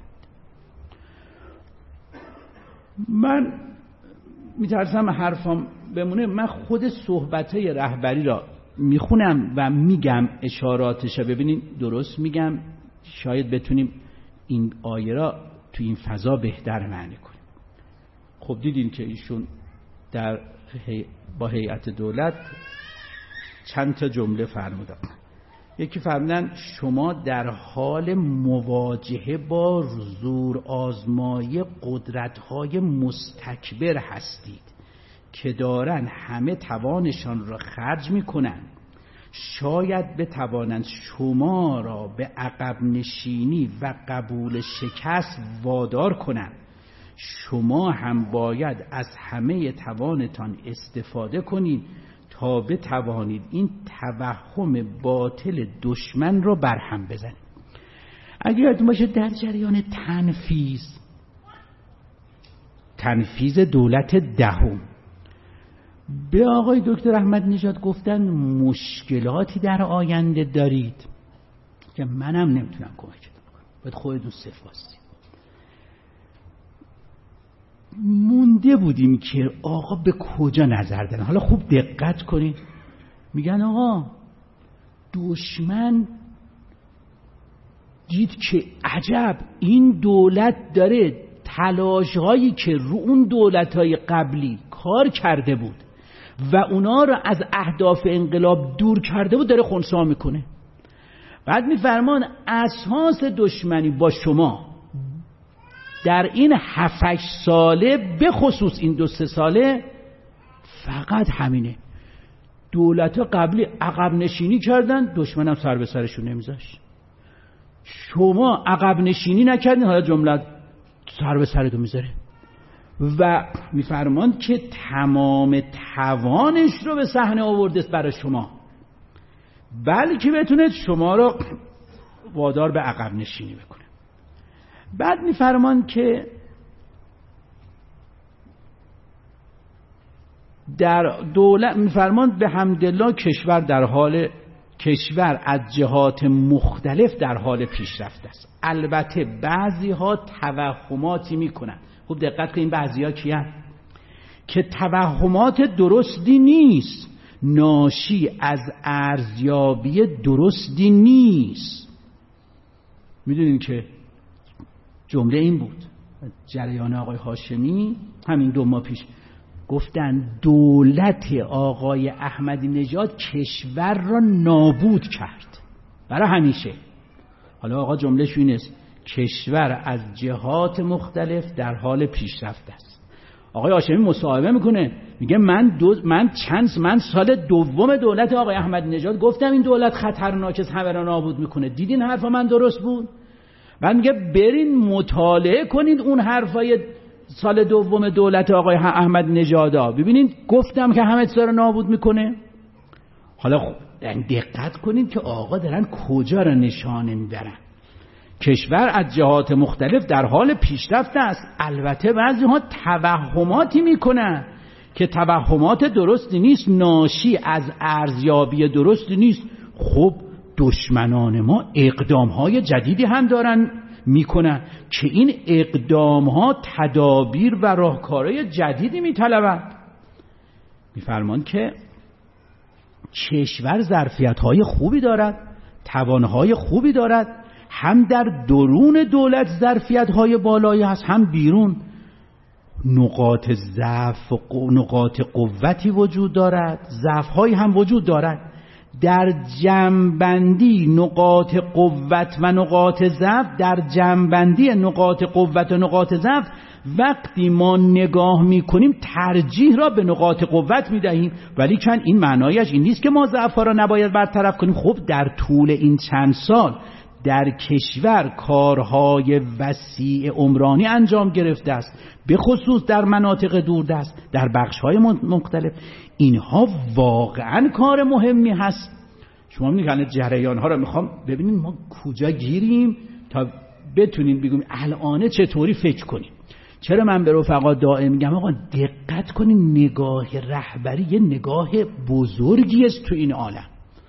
Speaker 1: من میترسم حرفم بمونه. من خود صحبتهای رهبری را میخونم و میگم اشاراتش رو ببینین درست میگم، شاید بتونیم این آیه را تو این فضا بهتر معنی کنیم. خب دیدین که ایشون در هی... با هیئت دولت چند تا جمله فرمودن. یکی فرمودن شما در حال مواجهه با زور آزمایی قدرت‌های مستکبر هستید که دارن همه توانشان را خرج می‌کنند. شاید بتوانند شما را به عقب نشینی و قبول شکست وادار کنند. شما هم باید از همه توانتان استفاده کنید تا بتوانید این توهم باطل دشمن را برهم بزنید. اگر یادتون باشه در جریان تنفیذ تنفیذ دولت دهم به آقای دکتر احمد نژاد گفتن مشکلاتی در آینده دارید که منم نمیتونم کمکتون کنم، باید خودتون صفر باشید. مونده بودیم که آقا به کجا نظر دارن. حالا خوب دقت کنید، میگن آقا دشمن دید که عجب این دولت داره تلاش هایی که رو اون دولت های قبلی کار کرده بود و اونا رو از اهداف انقلاب دور کرده بود داره خنثی میکنه. بعد میفرمان اساس دشمنی با شما در این هفت ساله به خصوص این دو سه ساله فقط همینه. دولت قبلی عقب نشینی کردن، دشمنم سر به سرشون نمیذاشت. شما عقب نشینی نکردین، حالا جمله سر به سرتون میذاره. و میفرمان که تمام توانش رو به صحنه آورده برای شما، بلکه بتونه شما رو وادار به عقب نشینی بکنه. بعد میفرمان که در دولت میفرمان به حمدالله کشور در حال کشور از جهات مختلف در حال پیشرفت است. البته بعضی ها توهماتی میکنن. خوب دقت کنید بعضی ها کیان؟ که توهمات درستی نیست، ناشی از ارزیابی درستی نیست. میدونین که جمله این بود جریان آقای هاشمی همین دو ماه پیش گفتن دولت آقای احمدی نژاد کشور را نابود کرد برای همیشه. حالا آقا جملهش این است کشور از جهات مختلف در حال پیشرفت است. آقای هاشمی مصاحبه میکنه میگه من دو من چند من سال دوم دولت آقای احمدی نژاد گفتم این دولت خطرناکه است همه را نابود میکنه، دیدین حرفا من درست بود؟ بعد میگه برین مطالعه کنید اون حرفای سال دوم دولت آقای احمدی نژاد ببینید گفتم که همه چیز را نابود میکنه. حالا خب دقت کنید که آقا دارن کجا را نشانه میبرن. کشور از جهات مختلف در حال پیشرفت است. البته بعضی ها توهماتی میکنن که توهمات درستی نیست، ناشی از ارزیابی درستی نیست. خب دشمنان ما اقدام های جدیدی هم دارن میکنن که این اقدام ها تدابیر و راهکارهای جدیدی میطلبند. میفرمان که کشور ظرفیت های خوبی دارد، توانهای خوبی دارد، هم در درون دولت ظرفیت های بالایی هست هم بیرون. نقاط ضعف و نقاط قوتی وجود دارد، ضعف هایی هم وجود دارد. در جمع‌بندی نقاط قوت و نقاط ضعف، در جمع‌بندی نقاط قوت و نقاط ضعف وقتی ما نگاه میکنیم ترجیح را به نقاط قوت میدهیم، ولی چون این معنایش این نیست که ما ضعف‌ها را نباید برطرف کنیم. خب در طول این چند سال در کشور کارهای وسیع عمرانی انجام گرفته است، به خصوص در مناطق دوردست، در بخش‌های مختلف. اینها واقعا کار مهمی هست. شما میگن جریان‌ها رو میخوام ببینیم ما کجا گیریم تا بتونیم بگیم الان چطوری فکر کنیم. چرا من به رفقا دائم میگم آقا دقت کنین نگاه رهبری یه نگاه بزرگی است تو این عالم.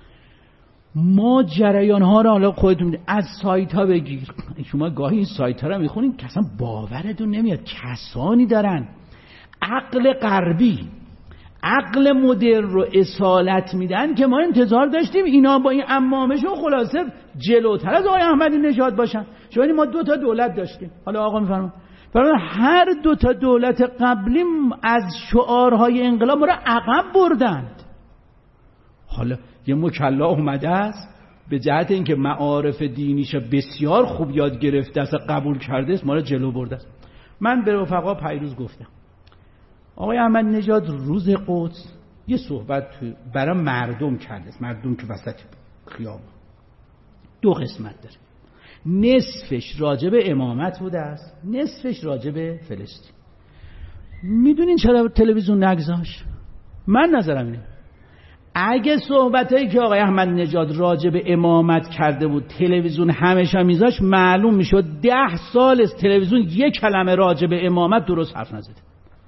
Speaker 1: ما جریان ها رو حالا خودتون میدید از سایت ها بگیر، شما گاهی این سایت ها رو میخونید که اصلا باورتون نمیاد کسانی دارن عقل غربی عقل مدرن رو اصالت میدن که ما انتظار داشتیم اینا با این عمامشون خلاصه جلوتر از آقای احمدی نژاد باشن. شما ما دو تا دولت داشتیم، حالا آقا میفرمان فرمان هر دو تا دولت قبلی از شعارهای انقلاب ما رو عقب بردند. حالا یه مکلا اومده است به جهت اینکه معارف دینیش بسیار خوب یاد گرفته است قبول کرده است ما رو جلو برده است. من به رفقا پیروز گفتم آقای احمدی نژاد روز قدس یه صحبت برای مردم کرده است، مردم که وسط خیابان. دو قسمت داره، نصفش راجع به امامت بوده است، نصفش راجع به فلسطین. میدونین چرا تلویزیون نگذاشت؟ من نظرم اینه اگه صحبتایی که آقای احمدی نژاد راجع به امامت کرده بود تلویزیون همیشه میذاشت معلوم میشد ده سال از تلویزیون یک کلمه راجع به امامت درست حرف نزده.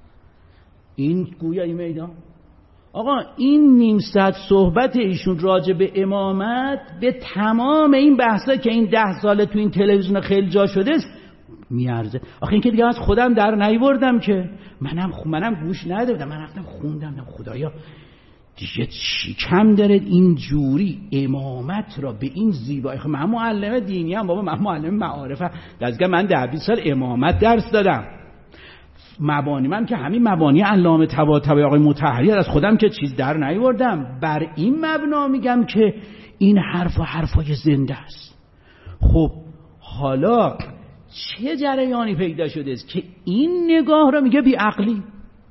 Speaker 1: این گویایی میدان آقا این نیم ساعت صحبت ایشون راجع به امامت به تمام این بحثا که این ده ساله تو این تلویزیون خیلی جا شده است میارزه. آخه این که دیگه از خودم در نیوردم که منم خو منم گوش ندادم، من رفتم خوندم خدایا دیگه چی کم داره این جوری امامت را به این زیبایی. خب من معلم دینی ام بابا، من معلم معارفه، دازگه من ده بیست سال امامت درس دادم. مبانی من که همین مبانی علامه طباطبایی آقای مطهری از خودم که چیز در نیاوردم. بر این مبنا میگم که این حرف و حرفای زنده است. خب حالا چه جریانی پیدا شده است که این نگاه را میگه بی عقلی؟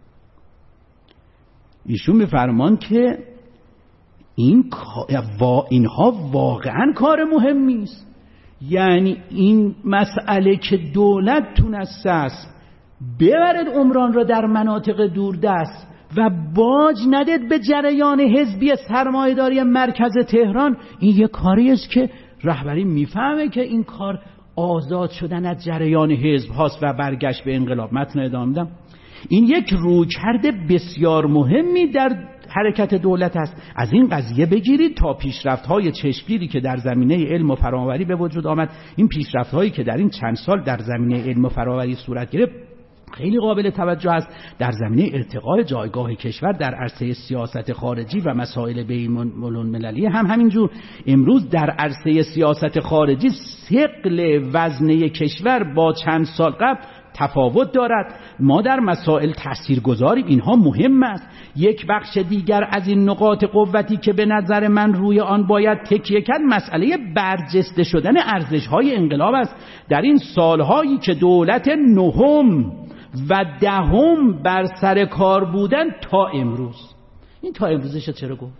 Speaker 1: ایشون میفرمان که این وا اینها واقعا کار مهمی است. یعنی این مسئله که دولت تونسته است ببرد عمران را در مناطق دوردست و باج ندید به جریان حزبی سرمایه‌داری مرکز تهران، این یک کاری است که رهبری میفهمه که این کار آزاد شدن از جریان حزب هاست و برگشت به انقلاب. متن ادامه میدم. این یک رویکرد بسیار مهمی در حرکت دولت است. از این قضیه بگیرید تا پیشرفت‌های چشمگیری که در زمینه علم و فراوری به وجود آمد، این پیشرفت‌هایی که در این چند سال در زمینه علم و فراوری صورت گرفت خیلی قابل توجه است در زمینه ارتقاء جایگاه کشور در عرصه سیاست خارجی و مسائل بین‌المللی هم همینجور. امروز در عرصه سیاست خارجی ثقل وزنه کشور با چند سال قبل تفاوت دارد. ما در مسائل تاثیرگذاریم، اینها مهم است. یک بخش دیگر از این نقاط قوتی که به نظر من روی آن باید تکیه کرد مسئله برجسته شدن ارزش‌های انقلاب است. در این سالهایی که دولت نهم و دهم بر سر کار بودن تا امروز، این تا امروزش چرا گفت؟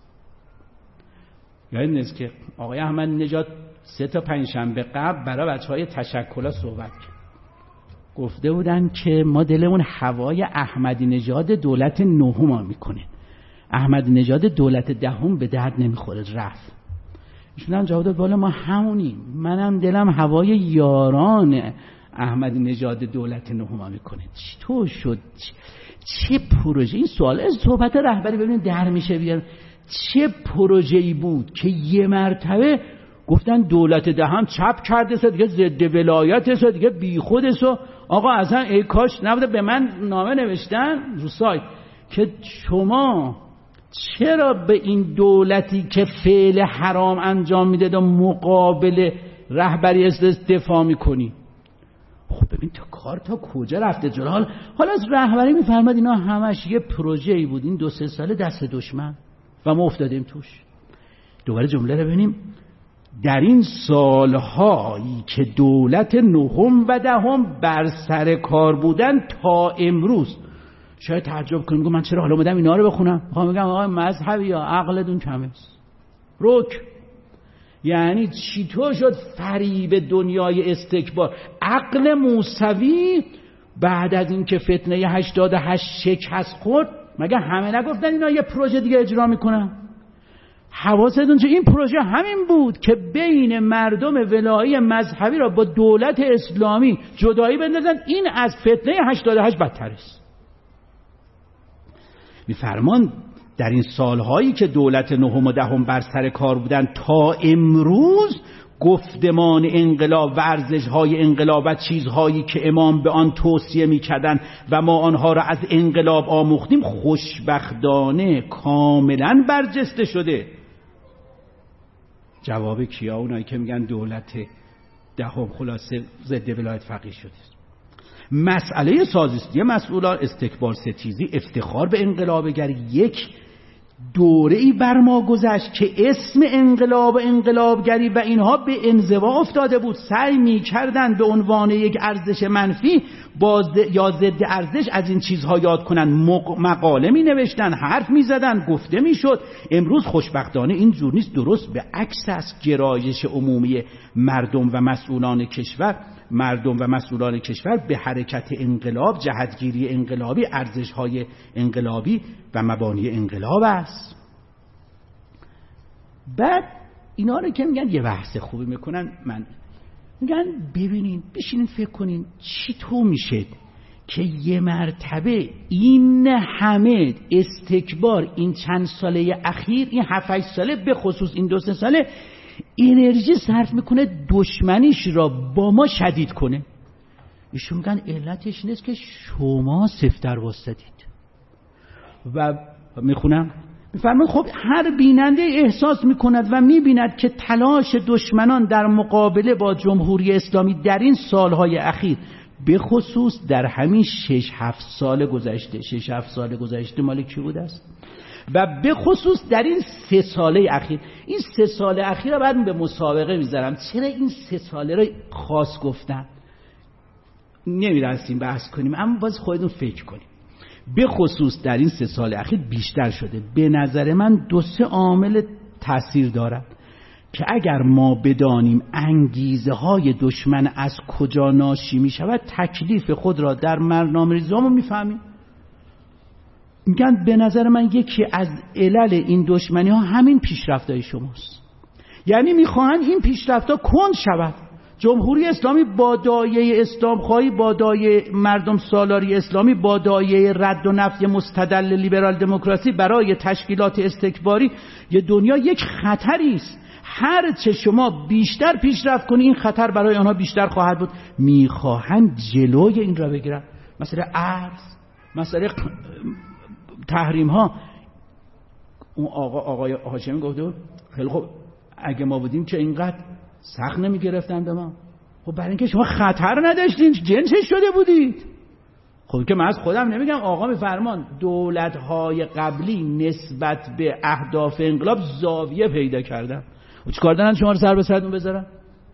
Speaker 1: یعنی نیست که آقای احمدی نژاد سه تا پنجشنبه قبل برای بچهای تشکل‌ها صحبت کرد، گفته بودن که ما دلمون هوای احمدی نژاد دولت نهم میکنه، احمدی نژاد دولت دهم به درد نمیخوره. رفت ایشون هم جواب داد بالا ما همونیم، منم دلم هوای یاران احمدی نژاد دولت نهم میکنه. چطور شد؟ چه پروژه؟ این سوال از صحبت رهبری ببینید در میشه بیار. چه پروژه‌ای بود که یه مرتبه گفتن دولت دهم چپ کرده سه دیگه ضد ولایت سه دیگه بی خود سو. آقا اصلا ای کاش نبوده. به من نامه نوشتن رو سایت که شما چرا به این دولتی که فعل حرام انجام میده و مقابل رهبری دفاع میکنی؟ خب ببین تا کار تا کجا رفته جلو. حالا حالا از رهبری میفرماد اینا همش یه پروژه‌ای بود، این دو سه ساله دست دشمن و ما افتادیم توش. دوباره جمله رو ببینیم. در این سالهایی که دولت نهم و دهم بر سر کار بودن تا امروز، شاید تعجب کنیم من چرا حالا اومدم اینا رو بخونم. میخوام بگم آقای مذهبی یا عقلتون کمه است. رک یعنی چطور شد فریب دنیای استکبار؟ عقل موسوی بعد از اینکه فتنه هشتاد و هشت شکست خورد، مگه همه نگفتن اینا یه پروژه دیگه اجرا میکنن؟ حواستون چه این پروژه همین بود که بین مردم ولایی مذهبی را با دولت اسلامی جدایی بندازن. این از فتنه هشتاد و هشت بدتر است. میفرمان در این سالهایی که دولت نهم و دهم بر سر کار بودن تا امروز گفتمان انقلاب و ارزش‌های انقلاب و چیزهایی که امام به آن توصیه می‌کردند و ما آنها را از انقلاب آموختیم خوشبختانه کاملا برجسته شده. جواب کیا؟ اونایی که میگن دولت دهم خلاصه ضد ولایت فقیه شده. مسئله سازیستی مسئولان، استکبار ستیزی، افتخار به انقلابگری، یک دوره‌ای بر ما گذشت که اسم انقلاب و انقلابگری و اینها به انزوا افتاده بود. سعی می‌کردند به عنوان یک ارزش منفی باز یا ضد ارزش از این چیزها یاد کنن، مقاله می‌نوشتن، حرف می‌زدن، گفته می‌شد. امروز خوشبختانه این جور نیست. درست به عکس است گرایش عمومی مردم و مسئولان کشور مردم و مسئولان کشور به حرکت انقلاب، جهتگیری انقلابی، ارزش‌های انقلابی و مبانی انقلاب است. بعد اینا رو که میگن یه بحث خوبی میکنن، من میگن ببینین بشینین فکر کنین چطور میشه که یه مرتبه این همه استکبار این چند ساله اخیر، این هفت هشت ساله به خصوص این دو سه ساله، انرژی صرف میکنه دشمنیش را با ما شدید کنه. ایشون میگن علتش نیست که شما سفتر واسطید. و میخونم میفرماید خب هر بیننده احساس میکند و میبیند که تلاش دشمنان در مقابله با جمهوری اسلامی در این سالهای اخیر، به خصوص در همین شش هفت سال گذشته، شش هفت سال گذشته مال کی بود است؟ و به خصوص در این سه ساله اخیر، این سه سال اخیر رو بعد به مسابقه میذارم. چرا این سه ساله رو خاص گفتم؟ نمیرسیم بحث کنیم، اما باز خودتون فکر کنیم. به خصوص در این سه سال اخیر بیشتر شده. به نظر من دو سه عامل تأثیر دارد که اگر ما بدانیم انگیزه های دشمن از کجا ناشی می شود، تکلیف خود را در برنامه‌ریزی‌مون میفهمیم. میگن به نظر من یکی از علل این دشمنی ها همین پیشرفت‌های شماست. یعنی میخواهند این پیشرفت‌ها کند شود. جمهوری اسلامی با دایه اسلام خواهی، با دایه مردم سالاری اسلامی، با دایه رد و نفی مستدل لیبرال دموکراسی برای تشکیلات استکباری یه دنیا یک خطری است. هر چه شما بیشتر پیشرفت کنی این خطر برای آنها بیشتر خواهد بود. میخواهند جلوی این را بگیرن. مسئله ارز، مسئله تحریم ها. اون آقا آقای هاشمی گفته خیلی خوب اگه ما بودیم که اینقدر سخت نمی گرفتن به ما. خب برای اینکه شما خطر نداشتین، جنسش شده بودید. خب که من از خودم نمیگم، آقا میفرمان دولت‌های قبلی نسبت به اهداف انقلاب زاویه پیدا کردن و چیکار دارن شما رو سر به سرتون بذارن؟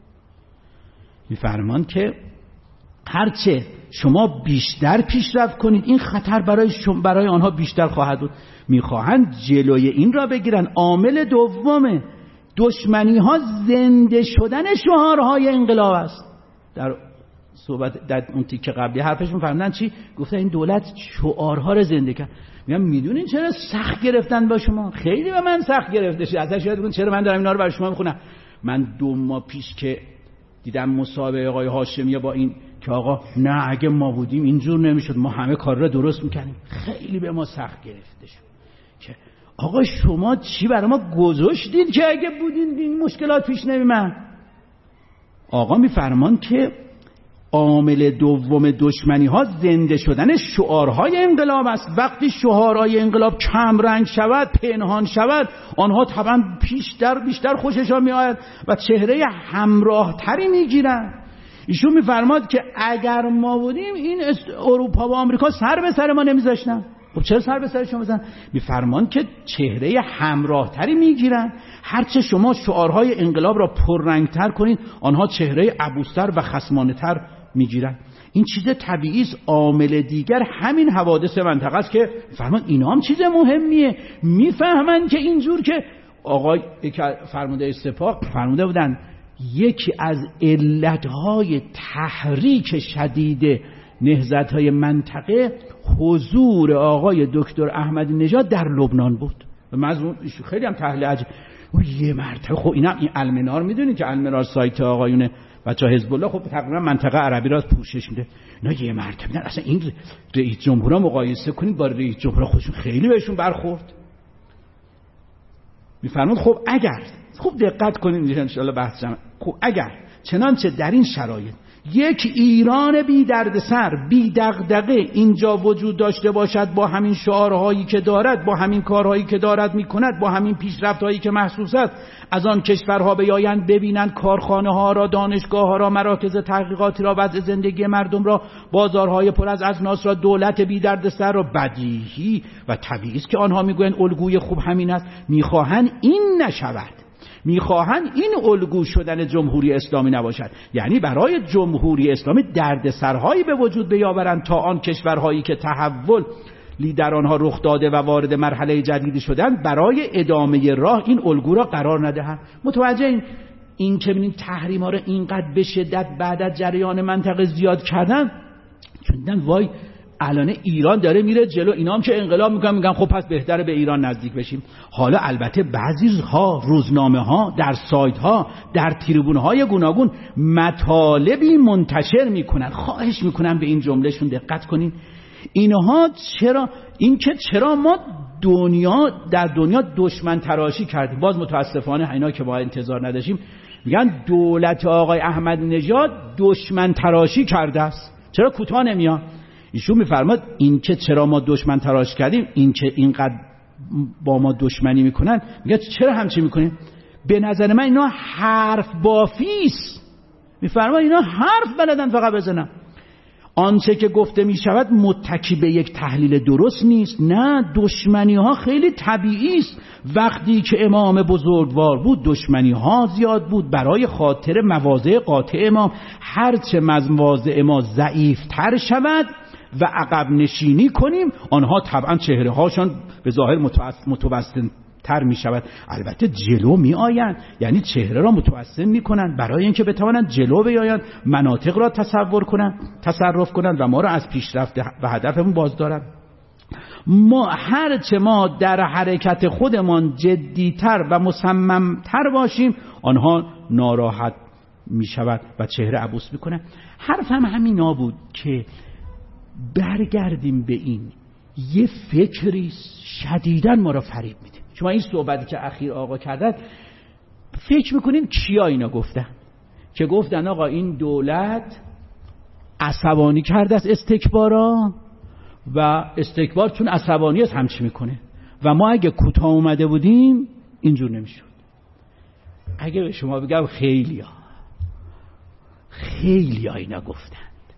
Speaker 1: میفرمان که هرچه شما بیشتر پیشرفت کنید این خطر برای شما برای آنها بیشتر خواهد بود. میخواهند جلوی این را بگیرن. عامل دوم دشمنی ها زنده شدن شعارهای انقلاب است. در صحبت در اون تیکه قبلی حرفش میفهمدن چی؟ گفتن این دولت شعارها رو زنده کرد. میگم میدونین چرا سخت گرفتن با شما؟ خیلی به من سخت گرفته شد. ازش یاد بگین چرا من دارم اینا رو برای شما میخونم. من دو ماه پیش که دیدم مصاحبه آقای هاشمی با این که آقا نه اگه ما بودیم اینجور نمیشد، ما همه کار را درست میکنیم، خیلی به ما سخت گرفته شد که آقا شما چی برای ما گذاشتید که اگه بودین این مشکلات پیش نمیمد. آقا میفرمان که عامل دوم دشمنی ها زنده شدن شعارهای انقلاب است. وقتی شعارهای انقلاب کم رنگ شود، پنهان شود، آنها طبعا بیشتر بیشتر خوششان میآید و چهره همراه تری میگیرن. ایشون میفرماد که اگر ما بودیم این اروپا و آمریکا سر به سر ما نمیذاشتن. خب چرا سر به سر شما بزن؟ میفرمان که چهره همراه تری میگیرن. هرچه شما شعارهای انقلاب را پررنگتر کنید آنها چهره عبوس‌تر و خصمانه تر میگیرن. این چیز طبیعی است. عامل دیگر همین حوادث منطقه است که فرمان اینا هم چیز مهمیه. میفهمن که اینجور که آقای فرمانده سپاه فرموده بودن یکی از علتهای تحریک شدید نهضت‌های منطقه حضور آقای دکتر احمدی نژاد در لبنان بود. مضمون خیلی هم تحلیل عجیب. یه مرتبه خب اینا این المنار میدونید که المنار سایت آقایون بچه‌ها حزب الله خب تقریبا منطقه عربی را پوشش میده. اینا یه مرتبه اصلا این رئیس جمهورا مقایسه کنید با رئیس جمهورا خودشون خیلی بهشون برخورد. میفرمود خب اگر خوب دقت کنید ان شاء الله بحث جمع. خب اگر چنانچه در این شرایط یک ایران بی دردسر بی دغدغه اینجا وجود داشته باشد با همین شعارهایی که دارد، با همین کارهایی که دارد میکند، با همین پیشرفت‌هایی که محسوس است، از آن کشورها بیایند ببینند کارخانه‌ها را، دانشگاه‌ها را، مراکز تحقیقاتی را، وضع زندگی مردم را، بازارهای پر از اجناس را، دولت بی دردسر را، بدیهی و طبیعی است که آنها میگویند الگوی خوب همین است. میخواهند این نشود، میخواهند این الگو شدن جمهوری اسلامی نباشد. یعنی برای جمهوری اسلامی دردسرهایی به وجود بیاورند تا آن کشورهایی که تحول در آنها رخ داده و وارد مرحله جدیدی شدند برای ادامه راه این الگو را قرار ندهند. متوجه این این که ببینید تحریم ها را اینقدر به شدت بعد از جریان منطقه زیاد کردن، چون دیدن وای الان ایران داره میره جلو، اینا هم که انقلاب میکنن میگن خب پس بهتره به ایران نزدیک بشیم. حالا البته بعضی ها روزنامه ها در سایت ها در تریبون های گوناگون مطالبی منتشر میکنن. خواهش میکنم به این جملهشون دقت کنین. اینها چرا این که چرا ما دنیا در دنیا دشمن تراشی کردیم. باز متاسفانه اینا که با انتظار نداشتیم میگن دولت آقای احمدی نژاد دشمن تراشی کرده است. چرا کوتاه نمیاد؟ ایشون میفرماد این که چرا ما دشمن تراش کردیم، این که اینقدر با ما دشمنی میکنن، میگه چرا همچی میکنیم؟ به نظر من اینا حرف بافیست. میفرماد اینا حرف بلدن فقط بزنن. آنچه که گفته میشود متکی به یک تحلیل درست نیست. نه، دشمنی ها خیلی طبیعی است. وقتی که امام بزرگوار بود دشمنی ها زیاد بود برای خاطر مواضع قاطع امام. هرچه مواضع ما ضعیف تر شود و عقب نشینی کنیم آنها طبعا چهره هاشان به ظاهر متوسط تر می شود. البته جلو می آیند، یعنی چهره را متوسط می کنند برای اینکه بتوانند جلو بیایند، مناطق را تصور کنند، تصرف کنند و ما را از پیشرفت و هدفمون باز دارند. ما هرچه ما در حرکت خودمان جدیتر و مصممتر باشیم آنها ناراحت می شود و چهره عبوس می کنند. حرفم همینا بود که برگردیم به این یه فکری شدیداً ما را فریب میده. شما این صحبتی که اخیر آقا کردن فکر میکنین کیا اینا گفتن؟ که گفتن آقا این دولت عصبانی کرده از استکبارا و استکبار چون عصبانی است همچی میکنه و ما اگه کوتاه اومده بودیم اینجور نمیشد. اگه به شما بگم خیلی ها خیلی ها اینا گفتند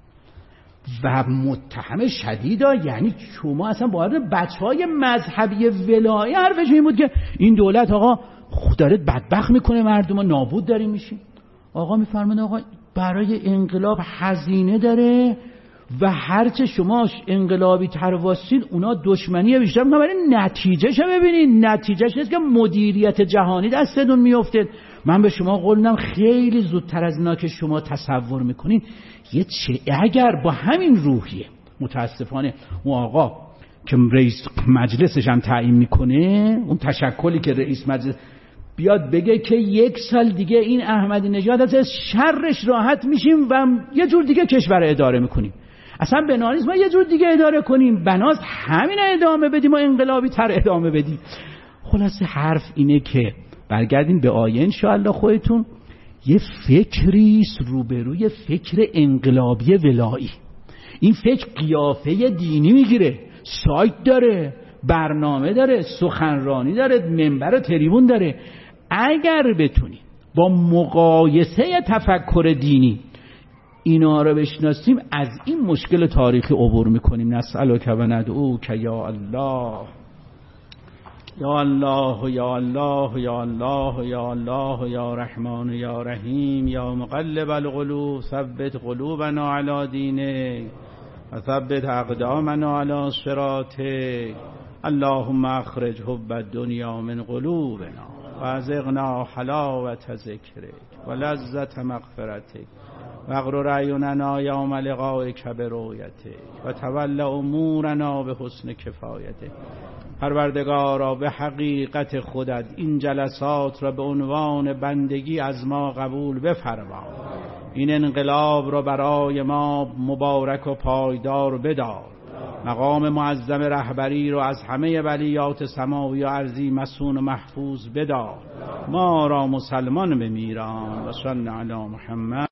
Speaker 1: و متهم شدید ها، یعنی شما اصلا باید بچه های مذهبی ولایی حرفش این بود که این دولت آقا داره بدبخت میکنه مردم ها، نابود داریم میشیم. آقا میفرماید آقا برای انقلاب هزینه داره و هرچه شما انقلابی تر واسید اونا دشمنی بیشتر میکنن، برای نتیجهش ببینید. نتیجهش نیست که مدیریت جهانی دستتون میفته. من به شما قول میدم خیلی زودتر از اینا که شما تصور میکنین یه چه اگر با همین روحیه، متاسفانه اون آقا که رئیس مجلسش هم تعیین میکنه، اون تشکلی که رئیس مجلس بیاد بگه که یک سال دیگه این احمدی نژاد از شرش راحت میشیم و یه جور دیگه کشور اداره میکنیم، اصلا بنا نیست ما یه جور دیگه اداره کنیم، بناست همین ادامه بدیم و انقلابی تر ادامه بدیم. خلاصه حرف اینه که برگردین به آیه انشاءالله خودتون یه فکریست روبروی فکر انقلابی ولایی. این فکر قیافه دینی میگیره، سایت داره، برنامه داره، سخنرانی داره، منبر و تریبون داره. اگر بتونیم با مقایسه تفکر دینی اینا رو بشناسیم از این مشکل تاریخی عبور میکنیم. نسألک و ندعوک یا الله یا الله یا الله یا الله یا الله یا رحمان یا رحیم یا مقلب القلوب ثبت قلوبنا علی دینک و ثبت اقدامنا علی صراطک. اللهم اخرج حب الدنیا من قلوبنا و ازغنا حلاوت ذکرک و لذت مغفرتک و اغرر اعیننا یوم لقائک برؤیتک و تول امورنا به حسن کفایتک. پروردگارا به حقیقت خودت این جلسات را به عنوان بندگی از ما قبول بفرما. این انقلاب را برای ما مبارک و پایدار بدار. مقام معظم رهبری رو از همه بلیات سماوی و ارضی مسون و محفوظ بدار. ما را مسلمان بمیران و صلی علی محمد.